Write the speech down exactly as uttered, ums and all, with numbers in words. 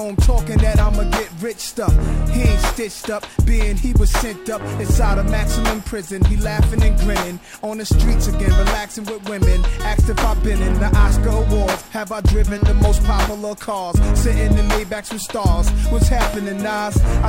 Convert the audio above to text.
home talking that I'ma get rich stuff. He ain't stitched up, being he was sent up inside a maximum prison. He laughing and grinning on the streets again, relaxing with women. Asked if I've been in the Oscar Awards. Have I driven the most popular cars? Sitting in Maybachs with stars. What's happening, Nas? I